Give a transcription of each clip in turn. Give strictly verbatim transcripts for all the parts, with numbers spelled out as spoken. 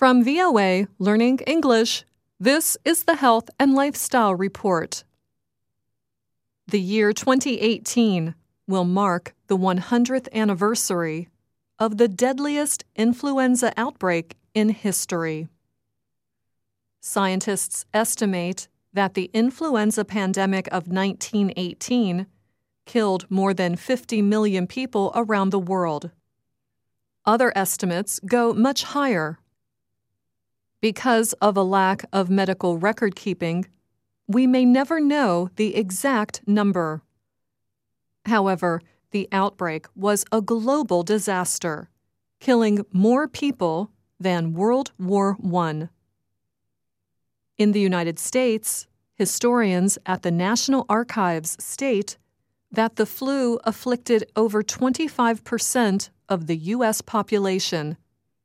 From V O A Learning English, this is the Health and Lifestyle Report. The year twenty eighteen will mark the one hundredth anniversary of the deadliest influenza outbreak in history. Scientists estimate that the influenza pandemic of nineteen eighteen killed more than fifty million people around the world. Other estimates go much higher. Because of a lack of medical record keeping, we may never know the exact number. However, the outbreak was a global disaster, killing more people than World War One. In the United States, historians at the National Archives state that the flu afflicted over twenty-five percent of the U S population.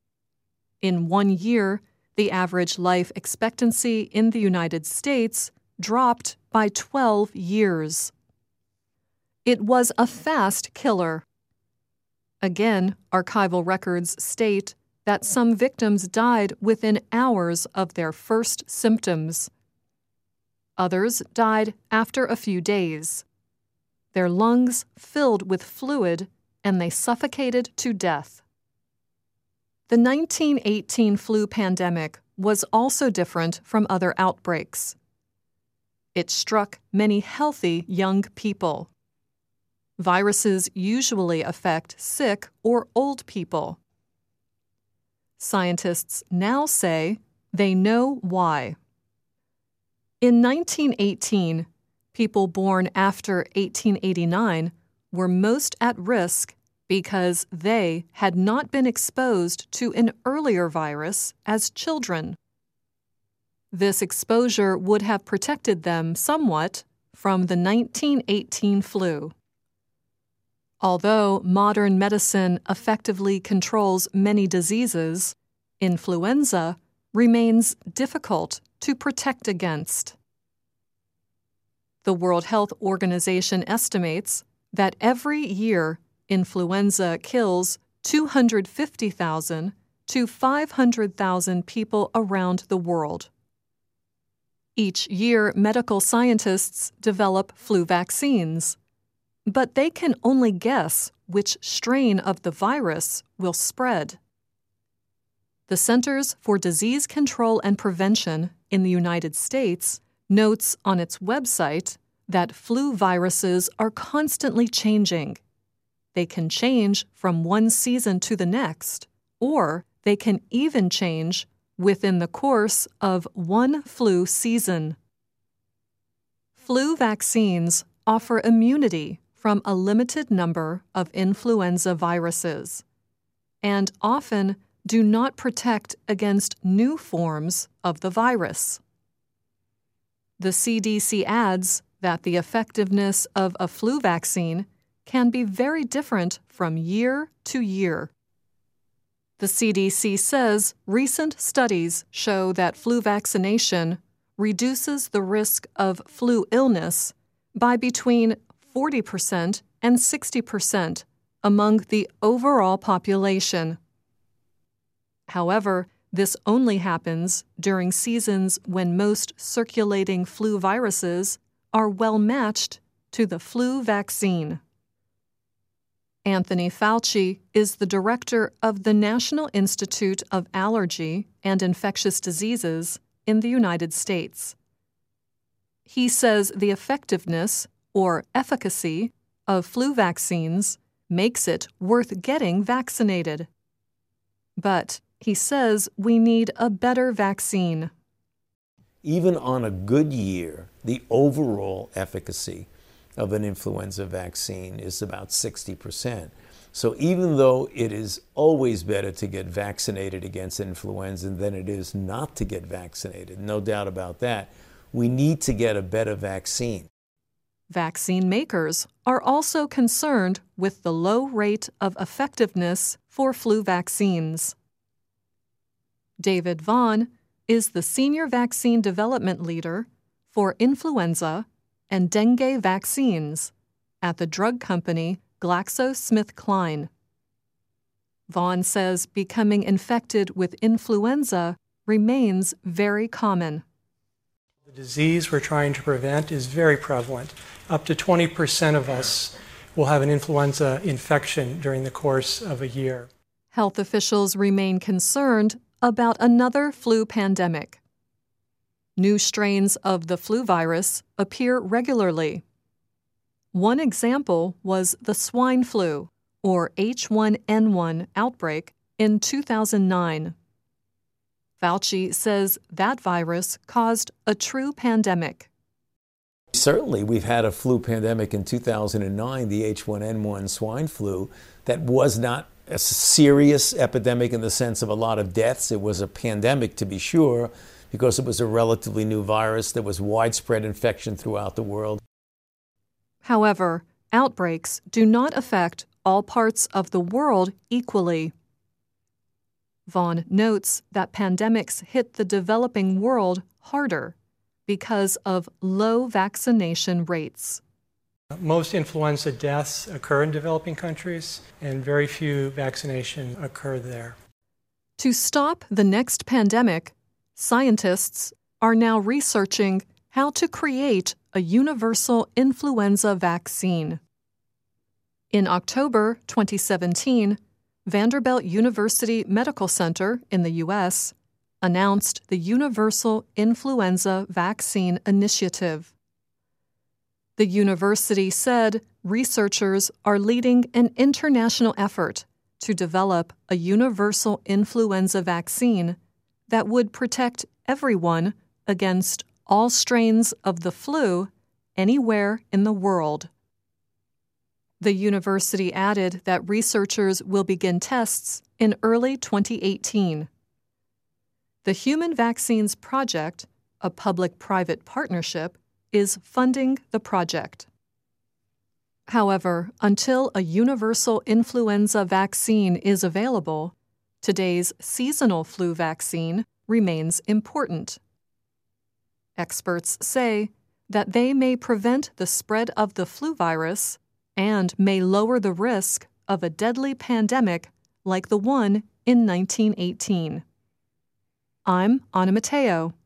In one year, the average life expectancy in the United States dropped by twelve years. It was a fast killer. Again, archival records state that some victims died within hours of their first symptoms. Others died after a few days. Their lungs filled with fluid, and they suffocated to death. The nineteen eighteen flu pandemic was also different from other outbreaks. It struck many healthy young people. Viruses usually affect sick or old people. Scientists now say they know why. In nineteen eighteen, people born after eighteen eighty-nine were most at risk because they had not been exposed to an earlier virus as children. This exposure would have protected them somewhat from the nineteen eighteen flu. Although modern medicine effectively controls many diseases, influenza remains difficult to protect against. The World Health Organization estimates that every year influenza kills two hundred fifty thousand to five hundred thousand people around the world. Each year, medical scientists develop flu vaccines, but they can only guess which strain of the virus will spread. The Centers for Disease Control and Prevention in the United States notes on its website that flu viruses are constantly changing. They can change from one season to the next, or they can even change within the course of one flu season. Flu vaccines offer immunity from a limited number of influenza viruses, and often do not protect against new forms of the virus. The C D C adds that the effectiveness of a flu vaccine can be very different from year to year. The C D C says recent studies show that flu vaccination reduces the risk of flu illness by between forty percent and sixty percent among the overall population. However, this only happens during seasons when most circulating flu viruses are well matched to the flu vaccine. Anthony Fauci is the director of the National Institute of Allergy and Infectious Diseases in the United States. He says the effectiveness or efficacy of flu vaccines makes it worth getting vaccinated. But he says we need a better vaccine. Even on a good year, the overall efficacy of an influenza vaccine is about sixty percent. So even though it is always better to get vaccinated against influenza than it is not to get vaccinated, no doubt about that, we need to get a better vaccine. Vaccine makers are also concerned with the low rate of effectiveness for flu vaccines. David Vaughn is the Senior Vaccine Development Leader for influenza and dengue vaccines at the drug company GlaxoSmithKline. Vaughn says becoming infected with influenza remains very common. The disease we're trying to prevent is very prevalent. Up to twenty percent of us will have an influenza infection during the course of a year. Health officials remain concerned about another flu pandemic. New strains of the flu virus appear regularly. One example was the swine flu, or H one N one outbreak in two thousand nine. Fauci says that virus caused a true pandemic. Certainly, we've had a flu pandemic in two thousand nine, the H one N one swine flu, that was not a serious epidemic in the sense of a lot of deaths. It was a pandemic, to be sure, because it was a relatively new virus. There was widespread infection throughout the world. However, outbreaks do not affect all parts of the world equally. Vaughn notes that pandemics hit the developing world harder because of low vaccination rates. Most influenza deaths occur in developing countries, and very few vaccinations occur there. To stop the next pandemic, scientists are now researching how to create a universal influenza vaccine. In October twenty seventeen, Vanderbilt University Medical Center in the U S announced the Universal Influenza Vaccine Initiative. The university said researchers are leading an international effort to develop a universal influenza vaccine that would protect everyone against all strains of the flu anywhere in the world. The university added that researchers will begin tests in early twenty eighteen. The Human Vaccines Project, a public-private partnership, is funding the project. However, until a universal influenza vaccine is available, today's seasonal flu vaccine remains important. Experts say that they may prevent the spread of the flu virus and may lower the risk of a deadly pandemic like the one in nineteen eighteen. I'm Anna Matteo.